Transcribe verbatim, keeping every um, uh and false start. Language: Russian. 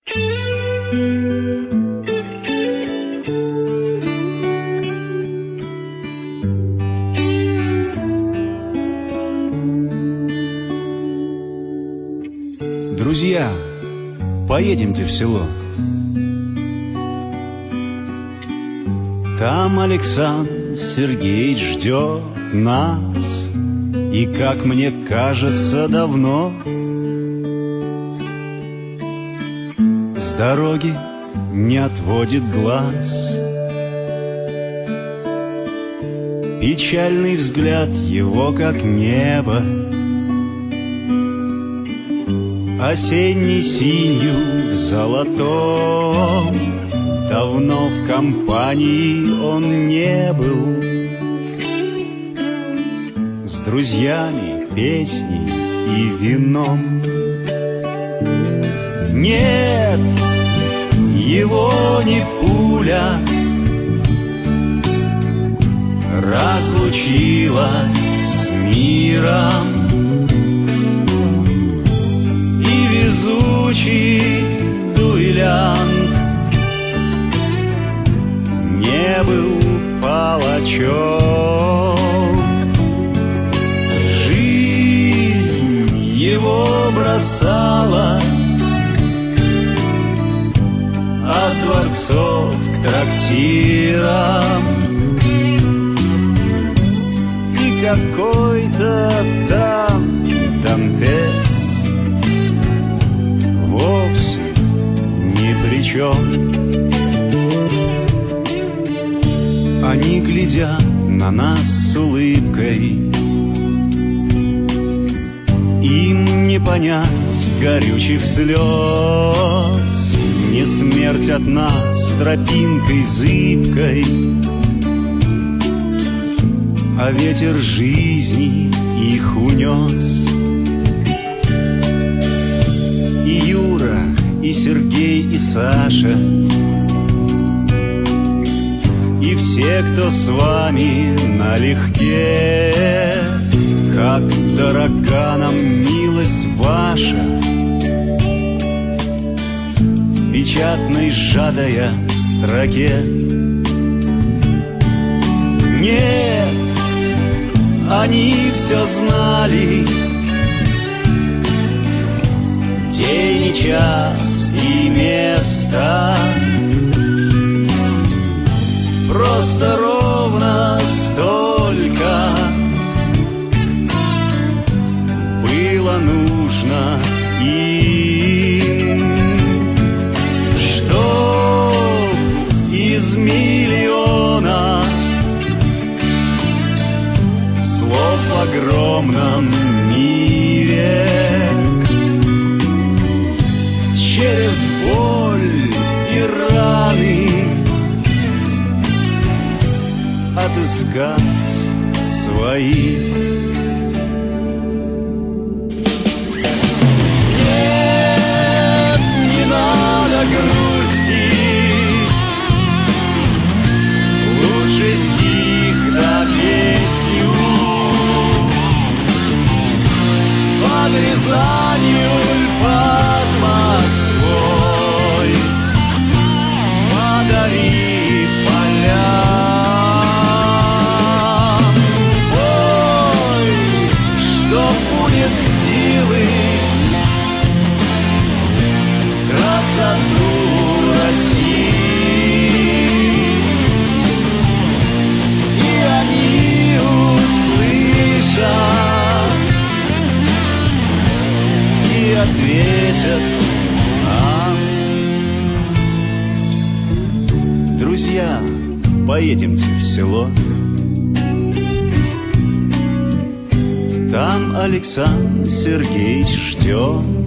Друзья, поедемте в село. Там Александр Сергеевич ждет нас, и, как мне кажется, давно. С дороги не отводит глаз, печальный взгляд его, как небо, осенней синью в золотом. Давно в компании он не был, с друзьями, песней и вином. Нет, его не пуля разлучила с миром, и везучий дуэлянт не был палачом. Жизнь его бросала от дворцов к трактирам, и какой-то там Дантес вовсе ни при чем. Они глядят на нас с улыбкой, им не понять горючих слез, не смерть от нас тропинкой зыбкой, а ветер жизни их унес. И Юра, и Сергей, и Саша, и все, кто с вами налегке, как дорога нам милость ваша, печатной сжатая в строке. Нет, они все знали, день и час и место, просто ровно столько было нужно им, что из миллиона слов в огромном мире через боль и раны отыскать своих. Нет, не надо грустить, лучше стих да песню под Рязанью ль под Москвой подари поля. Ответят нам. Друзья, поедемте в село. Там Александр Сергеевич ждет